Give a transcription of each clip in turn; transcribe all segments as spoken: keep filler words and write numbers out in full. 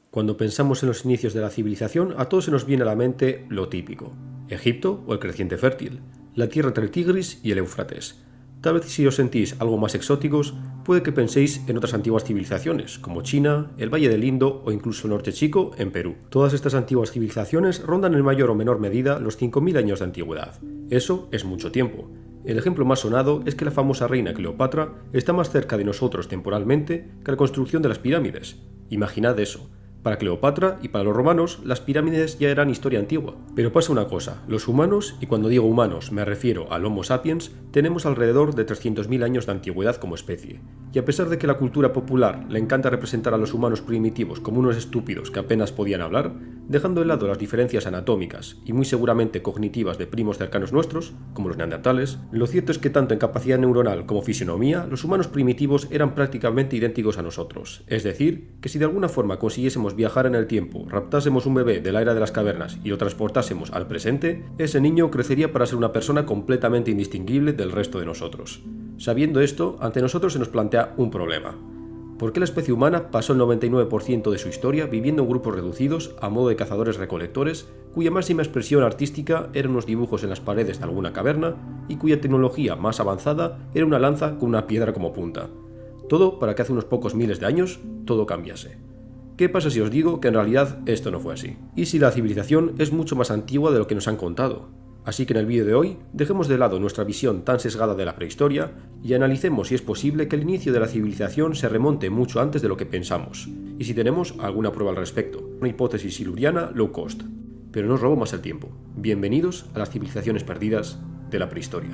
Cuando pensamos en los inicios de la civilización, a todos se nos viene a la mente lo típico: Egipto o el creciente fértil, la tierra entre el Tigris y el Éufrates. Tal vez si os sentís algo más exóticos, puede que penséis en otras antiguas civilizaciones, como China, el Valle del Indo o incluso el Norte Chico en Perú. Todas estas antiguas civilizaciones rondan en mayor o menor medida los cinco mil años de antigüedad. Eso es mucho tiempo. El ejemplo más sonado es que la famosa reina Cleopatra está más cerca de nosotros temporalmente que la construcción de las pirámides. Imaginad eso. Para Cleopatra y para los romanos, las pirámides ya eran historia antigua. Pero pasa una cosa: los humanos, y cuando digo humanos me refiero al Homo sapiens, tenemos alrededor de trescientos mil años de antigüedad como especie. Y a pesar de que la cultura popular le encanta representar a los humanos primitivos como unos estúpidos que apenas podían hablar, dejando de lado las diferencias anatómicas y muy seguramente cognitivas de primos cercanos nuestros, como los neandertales, lo cierto es que tanto en capacidad neuronal como fisionomía, los humanos primitivos eran prácticamente idénticos a nosotros. Es decir, que si de alguna forma consiguiésemos viajar en el tiempo, raptásemos un bebé de la era de las cavernas y lo transportásemos al presente, ese niño crecería para ser una persona completamente indistinguible del resto de nosotros. Sabiendo esto, ante nosotros se nos plantea un problema. ¿Por qué la especie humana pasó el noventa y nueve por ciento de su historia viviendo en grupos reducidos a modo de cazadores-recolectores, cuya máxima expresión artística eran unos dibujos en las paredes de alguna caverna y cuya tecnología más avanzada era una lanza con una piedra como punta? Todo para que hace unos pocos miles de años todo cambiase. ¿Qué pasa si os digo que en realidad esto no fue así? ¿Y si la civilización es mucho más antigua de lo que nos han contado? Así que en el vídeo de hoy, dejemos de lado nuestra visión tan sesgada de la prehistoria y analicemos si es posible que el inicio de la civilización se remonte mucho antes de lo que pensamos, y si tenemos alguna prueba al respecto, una hipótesis siluriana low cost. Pero no os robo más el tiempo. Bienvenidos a las civilizaciones perdidas de la prehistoria.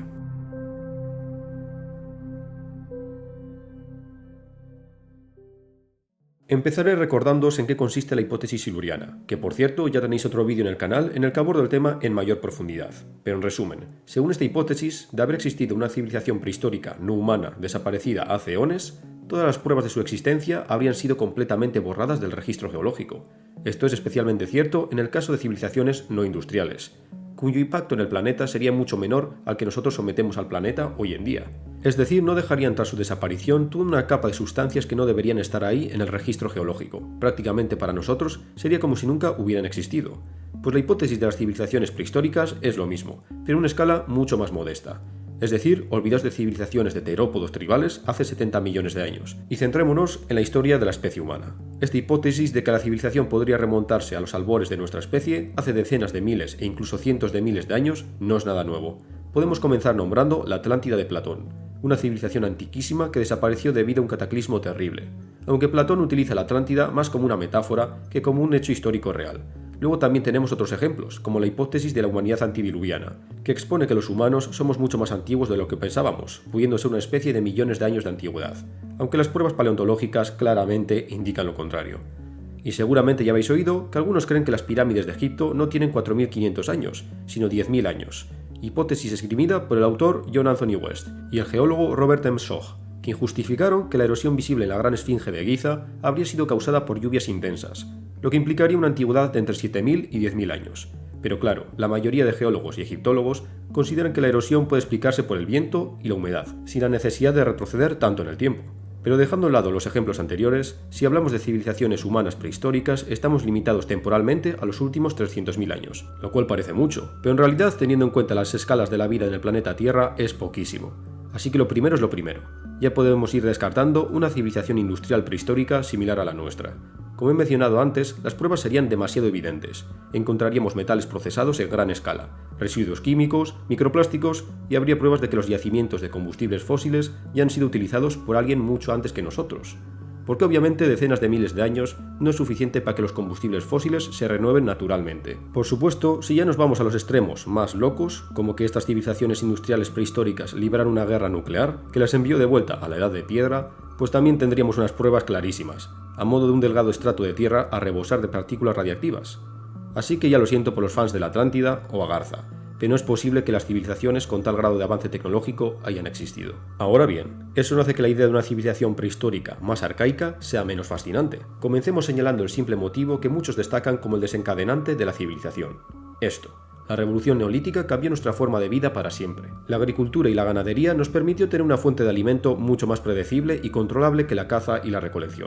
Empezaré recordándoos en qué consiste la hipótesis siluriana, que por cierto ya tenéis otro vídeo en el canal en el que abordo el tema en mayor profundidad. Pero en resumen, según esta hipótesis, de haber existido una civilización prehistórica no humana desaparecida hace eones, todas las pruebas de su existencia habrían sido completamente borradas del registro geológico. Esto es especialmente cierto en el caso de civilizaciones no industriales, cuyo impacto en el planeta sería mucho menor al que nosotros sometemos al planeta hoy en día. Es decir, no dejarían tras su desaparición toda una capa de sustancias que no deberían estar ahí en el registro geológico. Prácticamente para nosotros sería como si nunca hubieran existido. Pues la hipótesis de las civilizaciones prehistóricas es lo mismo, pero en una escala mucho más modesta. Es decir, olvidaos de civilizaciones de terópodos tribales hace setenta millones de años, y centrémonos en la historia de la especie humana. Esta hipótesis de que la civilización podría remontarse a los albores de nuestra especie hace decenas de miles e incluso cientos de miles de años no es nada nuevo. Podemos comenzar nombrando la Atlántida de Platón, una civilización antiquísima que desapareció debido a un cataclismo terrible, aunque Platón utiliza la Atlántida más como una metáfora que como un hecho histórico real. Luego también tenemos otros ejemplos, como la hipótesis de la humanidad antidiluviana, que expone que los humanos somos mucho más antiguos de lo que pensábamos, pudiendo ser una especie de millones de años de antigüedad, aunque las pruebas paleontológicas claramente indican lo contrario. Y seguramente ya habéis oído que algunos creen que las pirámides de Egipto no tienen cuatro mil quinientos años, sino diez mil años, hipótesis esgrimida por el autor John Anthony West y el geólogo Robert M. Schoch, quien justificaron que la erosión visible en la gran esfinge de Giza habría sido causada por lluvias intensas, lo que implicaría una antigüedad de entre siete mil y diez mil años. Pero claro, la mayoría de geólogos y egiptólogos consideran que la erosión puede explicarse por el viento y la humedad, sin la necesidad de retroceder tanto en el tiempo. Pero dejando de lado los ejemplos anteriores, si hablamos de civilizaciones humanas prehistóricas, estamos limitados temporalmente a los últimos trescientos mil años, lo cual parece mucho, pero en realidad, teniendo en cuenta las escalas de la vida en el planeta Tierra, es poquísimo. Así que lo primero es lo primero. Ya podemos ir descartando una civilización industrial prehistórica similar a la nuestra. Como he mencionado antes, las pruebas serían demasiado evidentes. Encontraríamos metales procesados en gran escala, residuos químicos, microplásticos y habría pruebas de que los yacimientos de combustibles fósiles ya han sido utilizados por alguien mucho antes que nosotros. Porque obviamente decenas de miles de años no es suficiente para que los combustibles fósiles se renueven naturalmente. Por supuesto, si ya nos vamos a los extremos más locos, como que estas civilizaciones industriales prehistóricas libraron una guerra nuclear que las envió de vuelta a la edad de piedra, pues también tendríamos unas pruebas clarísimas, a modo de un delgado estrato de tierra a rebosar de partículas radiactivas. Así que ya lo siento por los fans de la Atlántida o Agartha, pero no es posible que las civilizaciones con tal grado de avance tecnológico hayan existido. Ahora bien, eso no hace que la idea de una civilización prehistórica más arcaica sea menos fascinante. Comencemos señalando el simple motivo que muchos destacan como el desencadenante de la civilización. Esto. La revolución neolítica cambió nuestra forma de vida para siempre. La agricultura y la ganadería nos permitió tener una fuente de alimento mucho más predecible y controlable que la caza y la recolección.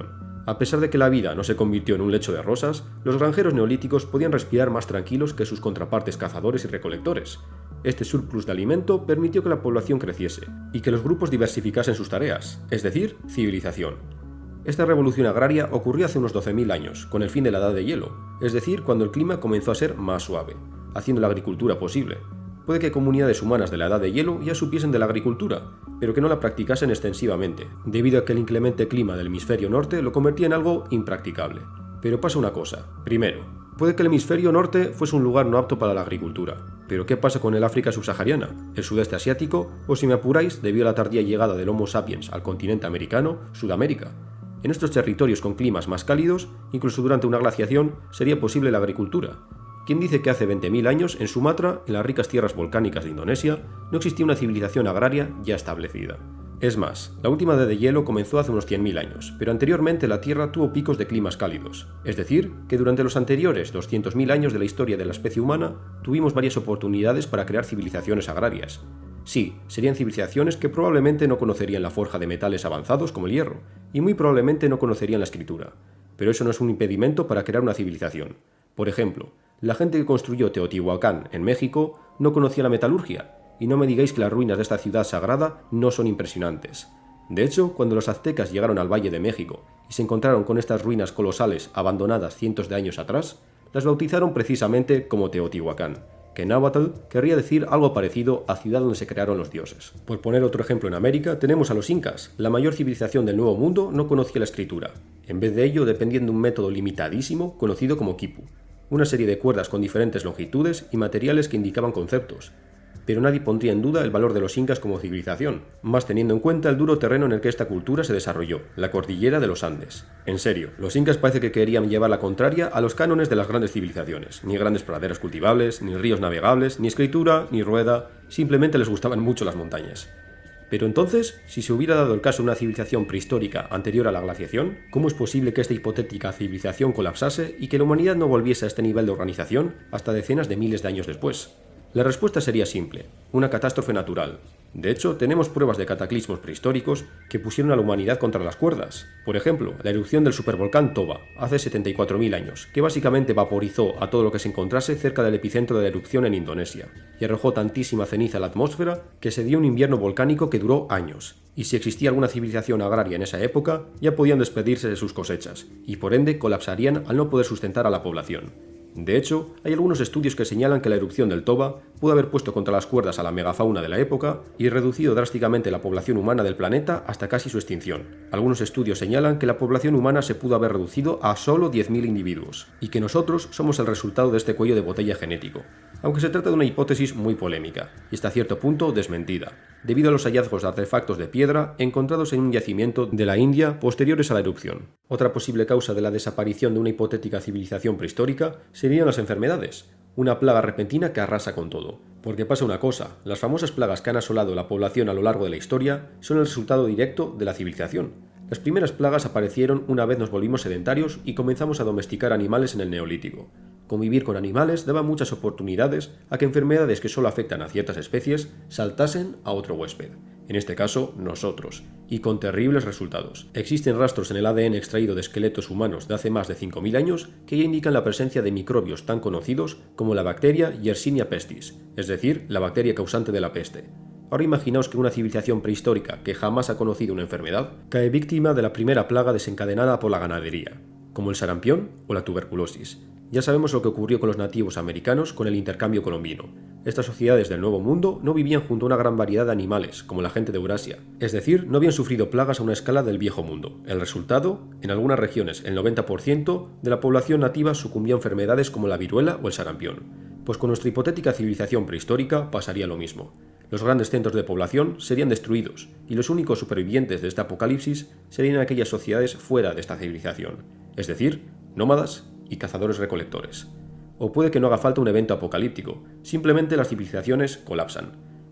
A pesar de que la vida no se convirtió en un lecho de rosas, los granjeros neolíticos podían respirar más tranquilos que sus contrapartes cazadores y recolectores. Este surplus de alimento permitió que la población creciese y que los grupos diversificasen sus tareas, es decir, civilización. Esta revolución agraria ocurrió hace unos doce mil años, con el fin de la Edad de Hielo, es decir, cuando el clima comenzó a ser más suave, haciendo la agricultura posible. Puede que comunidades humanas de la Edad de Hielo ya supiesen de la agricultura, pero que no la practicasen extensivamente, debido a que el inclemente clima del hemisferio norte lo convertía en algo impracticable. Pero pasa una cosa. Primero, puede que el hemisferio norte fuese un lugar no apto para la agricultura. Pero ¿qué pasa con el África subsahariana, el sudeste asiático o, si me apuráis, debido a la tardía llegada del Homo sapiens al continente americano, Sudamérica? En estos territorios con climas más cálidos, incluso durante una glaciación, sería posible la agricultura. ¿Quién dice que hace veinte mil años, en Sumatra, en las ricas tierras volcánicas de Indonesia, no existía una civilización agraria ya establecida? Es más, la última edad de hielo comenzó hace unos cien mil años, pero anteriormente la Tierra tuvo picos de climas cálidos. Es decir, que durante los anteriores doscientos mil años de la historia de la especie humana, tuvimos varias oportunidades para crear civilizaciones agrarias. Sí, serían civilizaciones que probablemente no conocerían la forja de metales avanzados como el hierro, y muy probablemente no conocerían la escritura. Pero eso no es un impedimento para crear una civilización. Por ejemplo, la gente que construyó Teotihuacán, en México, no conocía la metalurgia, y no me digáis que las ruinas de esta ciudad sagrada no son impresionantes. De hecho, cuando los aztecas llegaron al Valle de México y se encontraron con estas ruinas colosales abandonadas cientos de años atrás, las bautizaron precisamente como Teotihuacán, que en náhuatl querría decir algo parecido a ciudad donde se crearon los dioses. Por poner otro ejemplo en América, tenemos a los incas. La mayor civilización del Nuevo Mundo no conocía la escritura. En vez de ello, dependían de un método limitadísimo conocido como quipu, una serie de cuerdas con diferentes longitudes y materiales que indicaban conceptos. Pero nadie pondría en duda el valor de los incas como civilización, más teniendo en cuenta el duro terreno en el que esta cultura se desarrolló, la cordillera de los Andes. En serio, los incas parece que querían llevar la contraria a los cánones de las grandes civilizaciones. Ni grandes praderas cultivables, ni ríos navegables, ni escritura, ni rueda, simplemente les gustaban mucho las montañas. Pero entonces, si se hubiera dado el caso de una civilización prehistórica anterior a la glaciación, ¿cómo es posible que esta hipotética civilización colapsase y que la humanidad no volviese a este nivel de organización hasta decenas de miles de años después? La respuesta sería simple: una catástrofe natural. De hecho, tenemos pruebas de cataclismos prehistóricos que pusieron a la humanidad contra las cuerdas. Por ejemplo, la erupción del supervolcán Toba, hace setenta y cuatro mil años, que básicamente vaporizó a todo lo que se encontrase cerca del epicentro de la erupción en Indonesia, y arrojó tantísima ceniza a la atmósfera que se dio un invierno volcánico que duró años. Y si existía alguna civilización agraria en esa época, ya podían despedirse de sus cosechas, y por ende colapsarían al no poder sustentar a la población. De hecho, hay algunos estudios que señalan que la erupción del Toba pudo haber puesto contra las cuerdas a la megafauna de la época y reducido drásticamente la población humana del planeta hasta casi su extinción. Algunos estudios señalan que la población humana se pudo haber reducido a solo diez mil individuos, y que nosotros somos el resultado de este cuello de botella genético, aunque se trata de una hipótesis muy polémica, y hasta cierto punto desmentida, debido a los hallazgos de artefactos de piedra encontrados en un yacimiento de la India posteriores a la erupción. Otra posible causa de la desaparición de una hipotética civilización prehistórica serían las enfermedades, una plaga repentina que arrasa con todo. Porque pasa una cosa, las famosas plagas que han asolado la población a lo largo de la historia son el resultado directo de la civilización. Las primeras plagas aparecieron una vez nos volvimos sedentarios y comenzamos a domesticar animales en el Neolítico. Convivir con animales daba muchas oportunidades a que enfermedades que solo afectan a ciertas especies saltasen a otro huésped, en este caso nosotros, y con terribles resultados. Existen rastros en el A D N extraído de esqueletos humanos de hace más de cinco mil años que ya indican la presencia de microbios tan conocidos como la bacteria Yersinia pestis, es decir, la bacteria causante de la peste. Ahora imaginaos que una civilización prehistórica que jamás ha conocido una enfermedad cae víctima de la primera plaga desencadenada por la ganadería, como el sarampión o la tuberculosis. Ya sabemos lo que ocurrió con los nativos americanos con el intercambio colombino. Estas sociedades del Nuevo Mundo no vivían junto a una gran variedad de animales, como la gente de Eurasia. Es decir, no habían sufrido plagas a una escala del Viejo Mundo. El resultado, en algunas regiones el noventa por ciento de la población nativa sucumbía a enfermedades como la viruela o el sarampión. Pues con nuestra hipotética civilización prehistórica pasaría lo mismo. Los grandes centros de población serían destruidos, y los únicos supervivientes de este apocalipsis serían aquellas sociedades fuera de esta civilización, es decir, nómadas y cazadores-recolectores. O puede que no haga falta un evento apocalíptico, simplemente las civilizaciones colapsan.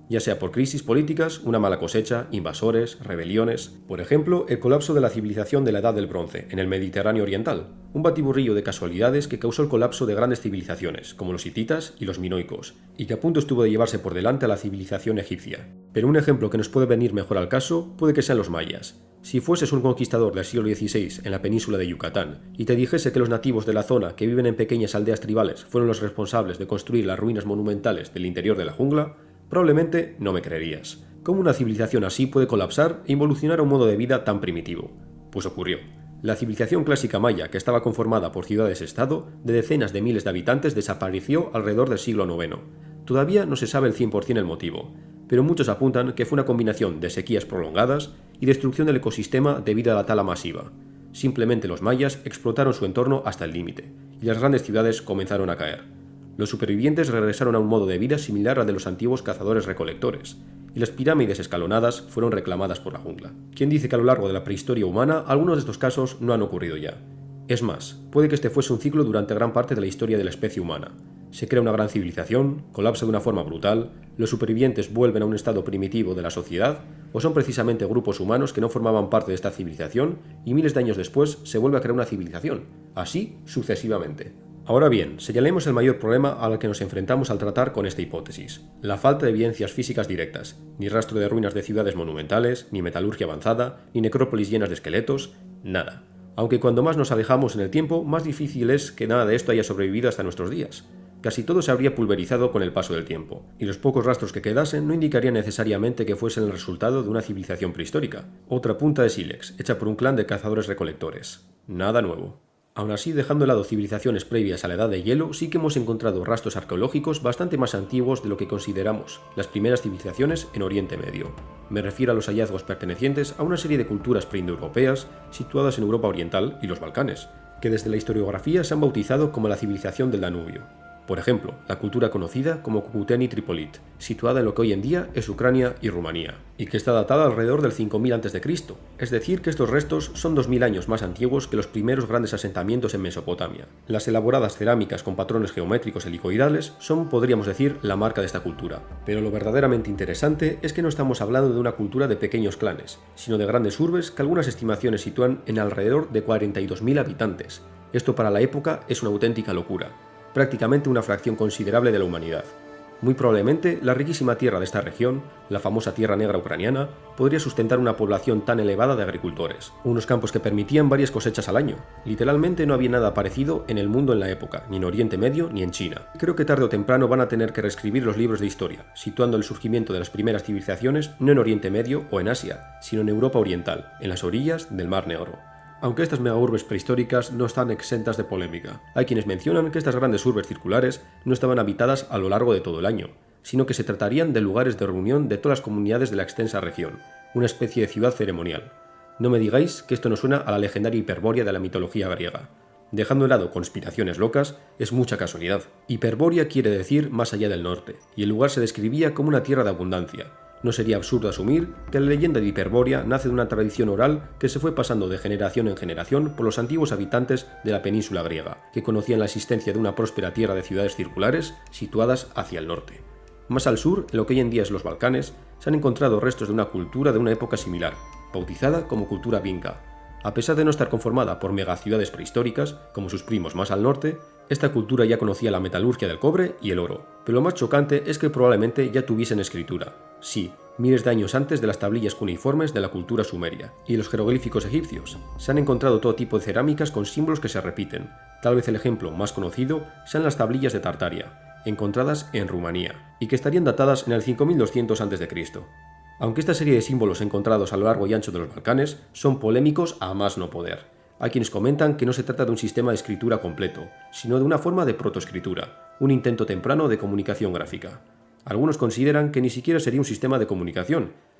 ya sea por crisis políticas, una mala cosecha, invasores, rebeliones. Por ejemplo, el colapso de la civilización de la Edad del Bronce, en el Mediterráneo oriental, un batiburrillo de casualidades que causó el colapso de grandes civilizaciones, como los hititas y los minoicos, y que a punto estuvo de llevarse por delante a la civilización egipcia. Pero un ejemplo que nos puede venir mejor al caso puede que sean los mayas. Si fueses un conquistador del siglo dieciséis en la península de Yucatán y te dijese que los nativos de la zona que viven en pequeñas aldeas tribales fueron los responsables de construir las ruinas monumentales del interior de la jungla, probablemente no me creerías. ¿Cómo una civilización así puede colapsar e involucionar a un modo de vida tan primitivo? Pues ocurrió. La civilización clásica maya, que estaba conformada por ciudades-estado de decenas de miles de habitantes, desapareció alrededor del siglo noveno. Todavía no se sabe el cien por cien el motivo, pero muchos apuntan que fue una combinación de sequías prolongadas y destrucción del ecosistema debido a la tala masiva. Simplemente los mayas explotaron su entorno hasta el límite, y las grandes ciudades comenzaron a caer. Los supervivientes regresaron a un modo de vida similar al de los antiguos cazadores-recolectores, y las pirámides escalonadas fueron reclamadas por la jungla. ¿Quién dice que a lo largo de la prehistoria humana algunos de estos casos no han ocurrido ya? Es más, puede que este fuese un ciclo durante gran parte de la historia de la especie humana. Se crea una gran civilización, colapsa de una forma brutal, los supervivientes vuelven a un estado primitivo de la sociedad, o son precisamente grupos humanos que no formaban parte de esta civilización y miles de años después se vuelve a crear una civilización, así sucesivamente. Ahora bien, señalemos el mayor problema al que nos enfrentamos al tratar con esta hipótesis: la falta de evidencias físicas directas, ni rastro de ruinas de ciudades monumentales, ni metalurgia avanzada, ni necrópolis llenas de esqueletos, nada. Aunque cuando más nos alejamos en el tiempo, más difícil es que nada de esto haya sobrevivido hasta nuestros días. Casi todo se habría pulverizado con el paso del tiempo, y los pocos rastros que quedasen no indicarían necesariamente que fuesen el resultado de una civilización prehistórica. Otra punta de sílex, hecha por un clan de cazadores-recolectores. Nada nuevo. Aún así, dejando de lado civilizaciones previas a la edad de hielo, sí que hemos encontrado rastros arqueológicos bastante más antiguos de lo que consideramos las primeras civilizaciones en Oriente Medio. Me refiero a los hallazgos pertenecientes a una serie de culturas preindoeuropeas situadas en Europa Oriental y los Balcanes, que desde la historiografía se han bautizado como la civilización del Danubio. Por ejemplo, la cultura conocida como Cucuteni Tripolit, situada en lo que hoy en día es Ucrania y Rumanía, y que está datada alrededor del cinco mil antes de Cristo, es decir, que estos restos son dos mil años más antiguos que los primeros grandes asentamientos en Mesopotamia. Las elaboradas cerámicas con patrones geométricos helicoidales son, podríamos decir, la marca de esta cultura. Pero lo verdaderamente interesante es que no estamos hablando de una cultura de pequeños clanes, sino de grandes urbes que algunas estimaciones sitúan en alrededor de cuarenta y dos mil habitantes. Esto para la época es una auténtica locura. Prácticamente una fracción considerable de la humanidad. Muy probablemente, la riquísima tierra de esta región, la famosa Tierra Negra ucraniana, podría sustentar una población tan elevada de agricultores. Unos campos que permitían varias cosechas al año. Literalmente no había nada parecido en el mundo en la época, ni en Oriente Medio ni en China. Creo que tarde o temprano van a tener que reescribir los libros de historia, situando el surgimiento de las primeras civilizaciones no en Oriente Medio o en Asia, sino en Europa Oriental, en las orillas del Mar Negro. Aunque estas megaurbes prehistóricas no están exentas de polémica. Hay quienes mencionan que estas grandes urbes circulares no estaban habitadas a lo largo de todo el año, sino que se tratarían de lugares de reunión de todas las comunidades de la extensa región, una especie de ciudad ceremonial. No me digáis que esto no suena a la legendaria Hiperbórea de la mitología griega. Dejando de lado conspiraciones locas, es mucha casualidad. Hiperbórea quiere decir más allá del norte, y el lugar se describía como una tierra de abundancia. No sería absurdo asumir que la leyenda de Hiperbórea nace de una tradición oral que se fue pasando de generación en generación por los antiguos habitantes de la península griega, que conocían la existencia de una próspera tierra de ciudades circulares situadas hacia el norte. Más al sur, en lo que hoy en día es los Balcanes, se han encontrado restos de una cultura de una época similar, bautizada como cultura vinca. A pesar de no estar conformada por megaciudades prehistóricas, como sus primos más al norte, esta cultura ya conocía la metalurgia del cobre y el oro, pero lo más chocante es que probablemente ya tuviesen escritura. Sí, miles de años antes de las tablillas cuneiformes de la cultura sumeria y los jeroglíficos egipcios. Se han encontrado todo tipo de cerámicas con símbolos que se repiten. Tal vez el ejemplo más conocido sean las tablillas de Tartaria, encontradas en Rumanía, y que estarían datadas en el cinco mil doscientos antes de Cristo. Aunque esta serie de símbolos encontrados a lo largo y ancho de los Balcanes son polémicos a más no poder. Hay quienes comentan que no se trata de un sistema de escritura completo, sino de una forma de protoescritura, un intento temprano de comunicación gráfica. Algunos consideran que ni siquiera sería un sistema de comunicación,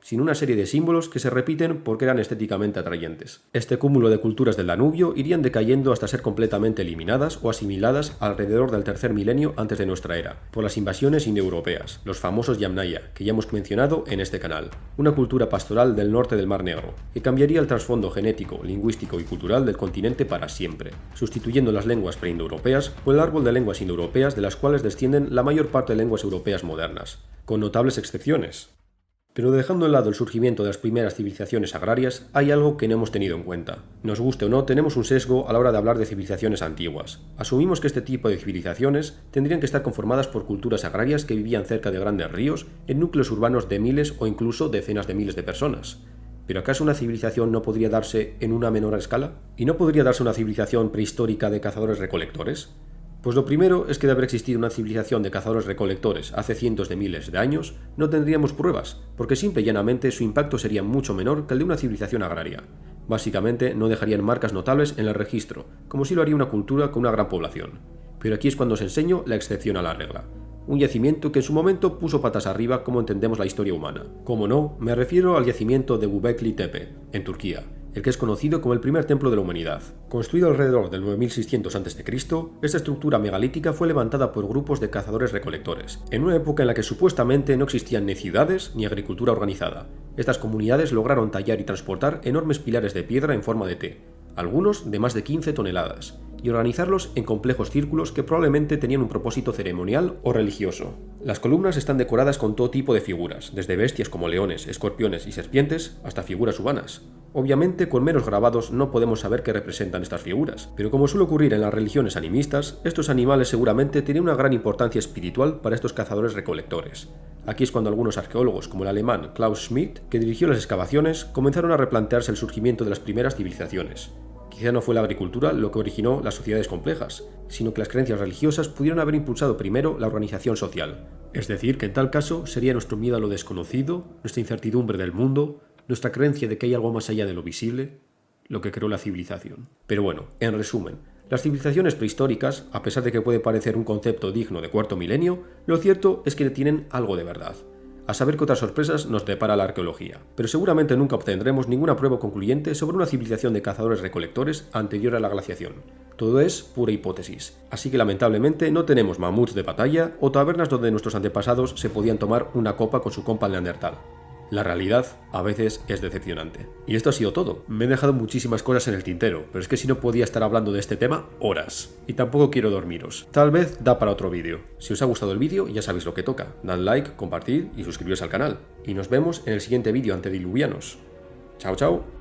sino una serie de símbolos que se repiten porque eran estéticamente atrayentes. Este cúmulo de culturas del Danubio irían decayendo hasta ser completamente eliminadas o asimiladas alrededor del tercer milenio antes de nuestra era, por las invasiones indoeuropeas, los famosos Yamnaya, que ya hemos mencionado en este canal, una cultura pastoral del norte del Mar Negro, que cambiaría el trasfondo genético, lingüístico y cultural del continente para siempre, sustituyendo las lenguas preindoeuropeas por el árbol de lenguas indoeuropeas de las cuales descienden la mayor parte de lenguas europeas modernas, con notables excepciones. Pero dejando de lado el surgimiento de las primeras civilizaciones agrarias, hay algo que no hemos tenido en cuenta. Nos guste o no, tenemos un sesgo a la hora de hablar de civilizaciones antiguas. Asumimos que este tipo de civilizaciones tendrían que estar conformadas por culturas agrarias que vivían cerca de grandes ríos, en núcleos urbanos de miles o incluso decenas de miles de personas. ¿Pero acaso una civilización no podría darse en una menor escala? ¿Y no podría darse una civilización prehistórica de cazadores-recolectores? Pues lo primero es que de haber existido una civilización de cazadores-recolectores hace cientos de miles de años, no tendríamos pruebas, porque simple y llanamente su impacto sería mucho menor que el de una civilización agraria. Básicamente no dejarían marcas notables en el registro, como si lo haría una cultura con una gran población. Pero aquí es cuando os enseño la excepción a la regla. Un yacimiento que en su momento puso patas arriba como entendemos la historia humana. Como no, me refiero al yacimiento de Göbekli Tepe, en Turquía, el que es conocido como el primer templo de la humanidad. Construido alrededor del nueve mil seiscientos antes de Cristo, esta estructura megalítica fue levantada por grupos de cazadores-recolectores, en una época en la que supuestamente no existían ni ciudades ni agricultura organizada. Estas comunidades lograron tallar y transportar enormes pilares de piedra en forma de T, algunos de más de quince toneladas, y organizarlos en complejos círculos que probablemente tenían un propósito ceremonial o religioso. Las columnas están decoradas con todo tipo de figuras, desde bestias como leones, escorpiones y serpientes hasta figuras humanas. Obviamente, con meros grabados no podemos saber qué representan estas figuras, pero como suele ocurrir en las religiones animistas, estos animales seguramente tienen una gran importancia espiritual para estos cazadores-recolectores. Aquí es cuando algunos arqueólogos, como el alemán Klaus Schmidt, que dirigió las excavaciones, comenzaron a replantearse el surgimiento de las primeras civilizaciones. Quizá no fue la agricultura lo que originó las sociedades complejas, sino que las creencias religiosas pudieron haber impulsado primero la organización social. Es decir, que en tal caso sería nuestro miedo a lo desconocido, nuestra incertidumbre del mundo, nuestra creencia de que hay algo más allá de lo visible, lo que creó la civilización. Pero bueno, en resumen, las civilizaciones prehistóricas, a pesar de que puede parecer un concepto digno de cuarto milenio, lo cierto es que tienen algo de verdad. A saber qué otras sorpresas nos depara la arqueología, pero seguramente nunca obtendremos ninguna prueba concluyente sobre una civilización de cazadores-recolectores anterior a la glaciación. Todo es pura hipótesis, así que lamentablemente no tenemos mamuts de batalla o tabernas donde nuestros antepasados se podían tomar una copa con su compa neandertal. La realidad a veces es decepcionante. Y esto ha sido todo. Me he dejado muchísimas cosas en el tintero, pero es que si no podía estar hablando de este tema horas. Y tampoco quiero dormiros. Tal vez da para otro vídeo. Si os ha gustado el vídeo ya sabéis lo que toca. Dad like, compartid y suscribiros al canal. Y nos vemos en el siguiente vídeo antediluvianos. Chao, chao.